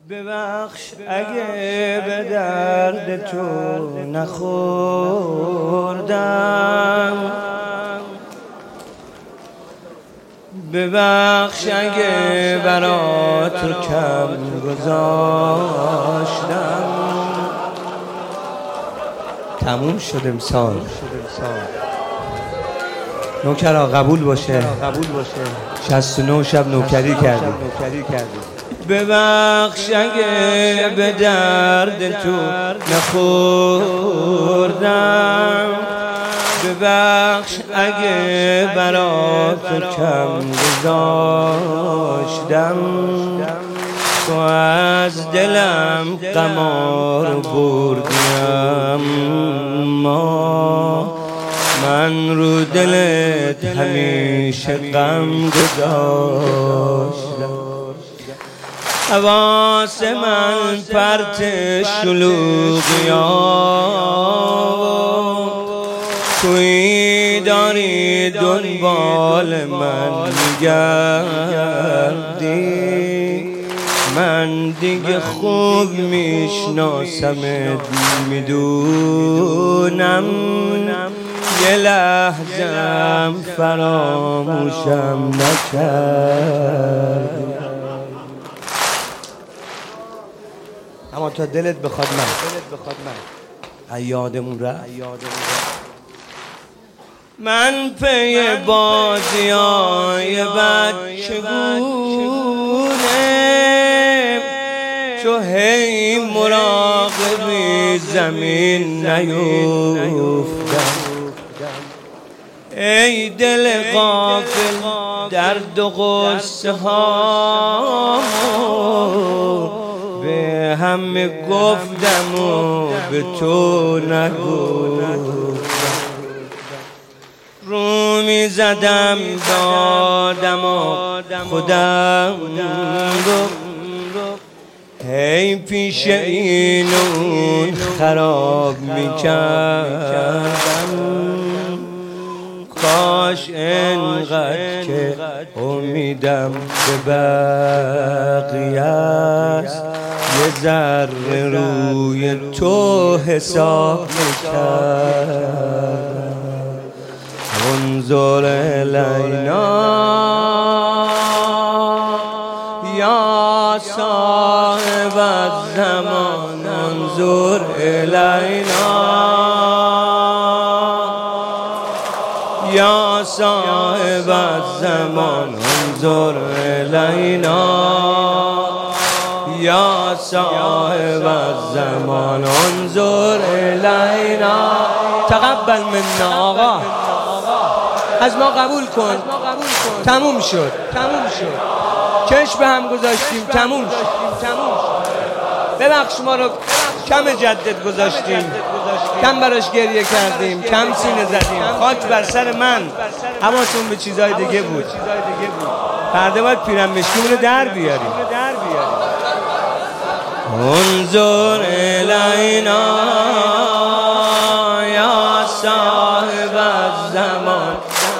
ببخش اگه به درد تو نخوردم، ببخش اگه برات رو کم گذاشتم. تموم شد امسال. نوکرا قبول باشه. 69 شب نوکری کردی. ببخش اگه به درد تو نخوردم، ببخش اگه برات کم گذاشتم. تو از دلم قمار بردیم، ما من رو دلت همیشه غم گذاشتم. حواس من پرت شلوغیام، توی داری دنبال من میگردی. من دیگه خوب میشناسمت، میدونم یه لحظم فراموشم نکردی. اما تا دلت بخواد من یادمون رفت. من پی بازیای بچگونه، چو هی مراقبی زمین نیفتم. ای دل غافل درد و غصه ها به همه گفتم و به تو نگفتم. رو می زدم دادم و خودم رو هی پیش این اون خراب می کردم. کاش انقدر که امیدم به بقیه است، یه ذره روی تو حساب میکردم. انظر الینا یا صاحب الزمان، انظر الینا یا صاحب الزمان، انظر الینا یا صاحب الزمان، انظر الینا. تقبل منا آقا، از ما قبول کن. تموم شد. چشم به هم گذاشتیم، تموم شد. ببخش ما رو کم جدت گذاشتیم، کم براش گریه کردیم، کم سینه زدیم. خاک بر سر من، حواسمون به چیزای دیگه بود. پرده باید پیرنمشکیمونو در بیاریم. انظر الینا یا صاحب الزمان،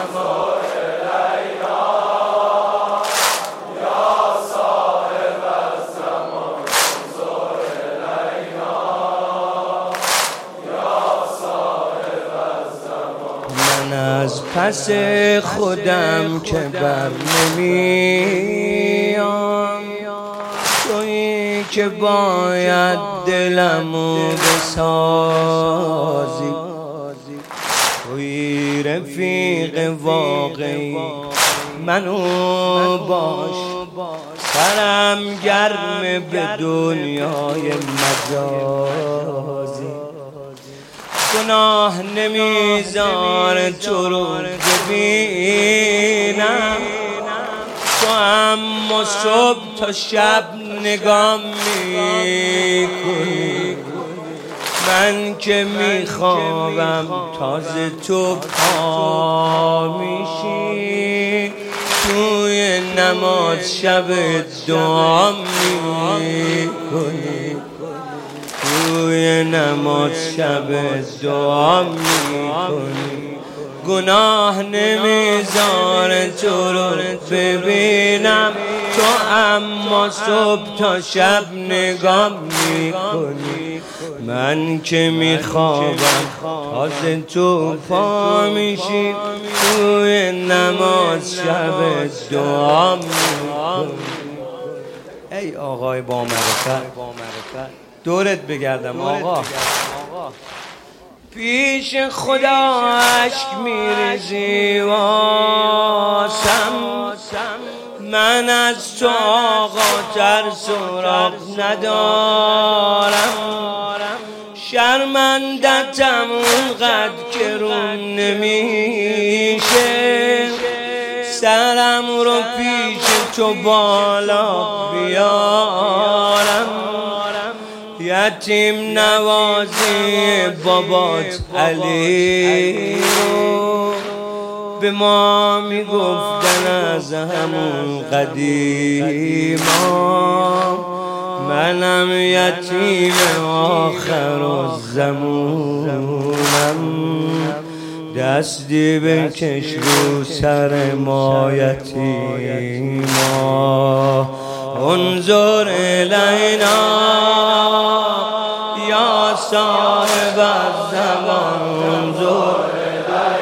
از پس خودم که بر نمیام، تویی که باید دلمو بسازی. تویی رفیق واقعی منو باش، سرم گرم به دنیای مجازی. گناه نمیذاره تو رو ببینم، تو اما صبح تا شب نگاه میکنی. من که میخوابم تازه تو پا میشی، توی نماز شب دعا میکنی. توی نماز شب دعا میکنی. گناه نمیذاره تو رو ببینم، تو اما صبح تا شب نگاه میکنی، من که میخوابم تازه تو پا میشی، توی نماز شب دعا میکنی. ای آقای با معرفت دورت بگردم آقا، پیش خدا اشک میریزی واسم، من از تو آقا ترس و راه ندارم، شرمندتم اونقدر که روم نمیشه، سرم رو پیش تو بالا بیارم، یتیم نوازی بابات علی رو به ما میگفتن از همون قدیما، منم یتیم آخر الزمونم، دستی بکش رو سر ما یتیما، انظر الینا یا صاحب الزمان، انظر الینا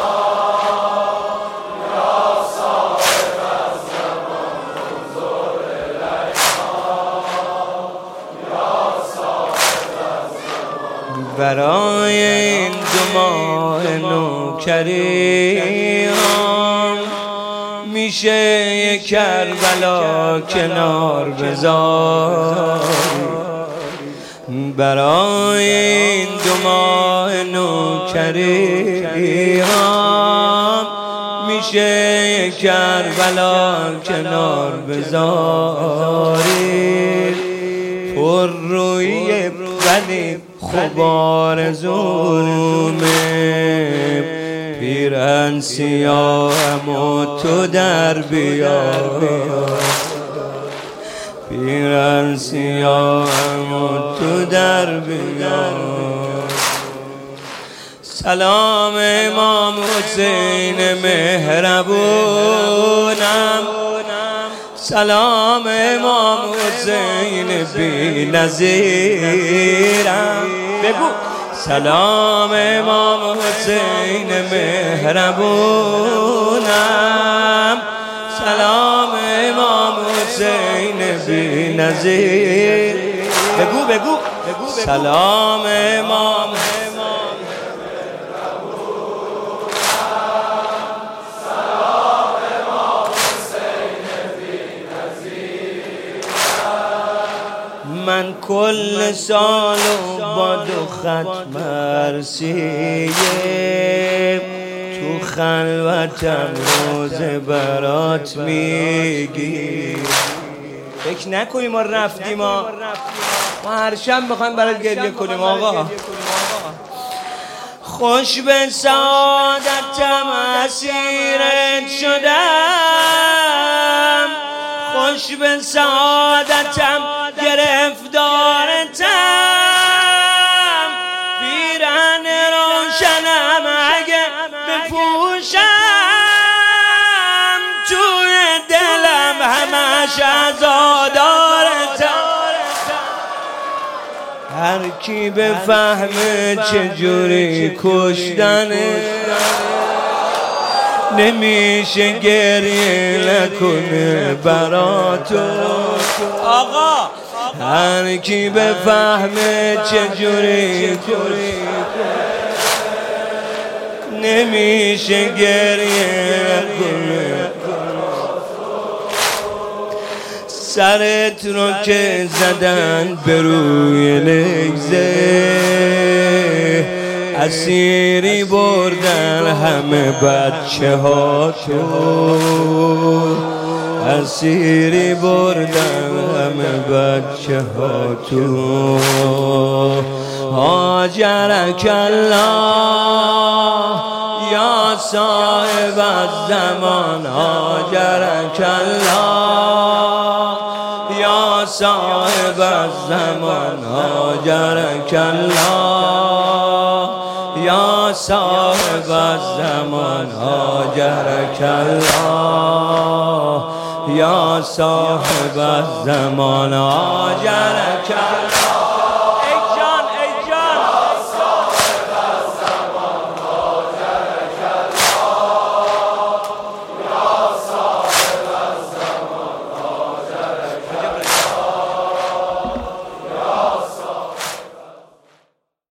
یا صاحب الزمان، انظر الینا یا صاحب الزمان. برای این دو ماه نوکریام میشه یک کربلا کنار بذاری، برای این دو ماه نوکریام میشه یک کربلا کنار بذاری، پر روی ولی خبار زومه، پیرن سیاهم و تو در بیار، پیرن سیاهم و تو در بیار. سلام امام حسین مهربونم، سلام امام حسین بی نظیرم، بگو سلام امام حسین مهربونم، سلام امام حسین بی نظیر، بگو سلام امام من کل سال با دو ختم عرصیه، تو خلوتم روز برات میگی، فکر نکنی ما رفتیم، ما هر شب میخوایم برات گریه کنیم آقا. خوش به سعادتم اسیرت شدم، خوش به سعادتم گرفتارتم، پیرهن روشنم اگه بپوشم، توی دلم همش عزادارتم، هر کی بفهمه چجوری کشتنه، نمیشه گریه نکنه براتو آقا، هر کی بفهمه چجوری نمیشه گریه نکنه، سرت رو که زدن به روی لگزه، اسیری بردن همه بچه ها تو، اسیری بردن همه بچه ها تو، هاجرک الله یا صاحب الزمان، هاجرک الله یا صاحب الزمان، هاجرک الله یا صاحب الزمان، هاجرک الله یا صاحب الزمان آجلک